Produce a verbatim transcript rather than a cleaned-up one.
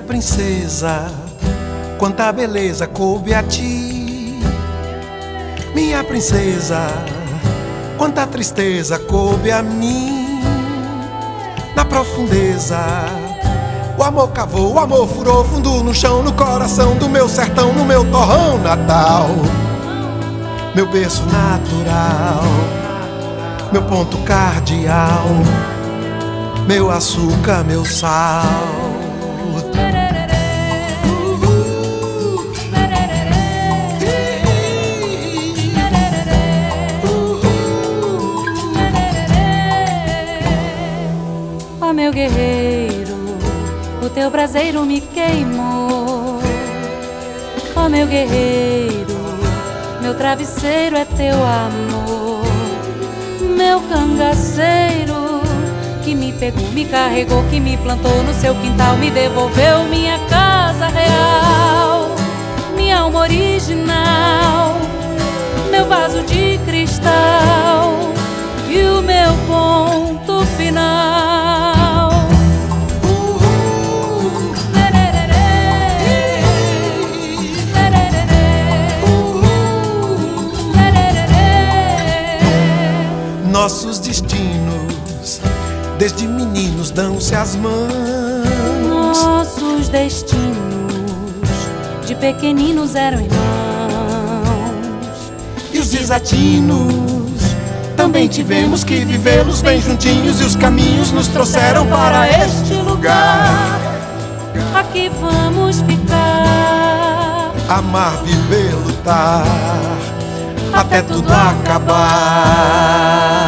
princesa, quanta beleza coube a ti. Minha princesa, quanta tristeza coube a mim. Na profundeza, o amor cavou, o amor furou fundo no chão, no coração do meu sertão, no meu torrão natal. Meu berço natural, meu ponto cardial, meu açúcar, meu sal. Ó meu guerreiro, o teu braseiro me queimou. Ó meu guerreiro, meu travesseiro é teu amor. Meu cangaceiro, que me pegou, me carregou, que me plantou no seu quintal, me devolveu minha casa real, minha alma original, meu vaso de cristal e o meu ponto final. Nossos destinos, desde meninos, dão-se as mãos. Nossos destinos, de pequeninos, eram irmãos. E os desatinos, também tivemos que vivê-los bem juntinhos. E os caminhos nos trouxeram para este lugar. Aqui vamos ficar, amar, viver, lutar, até tudo acabar.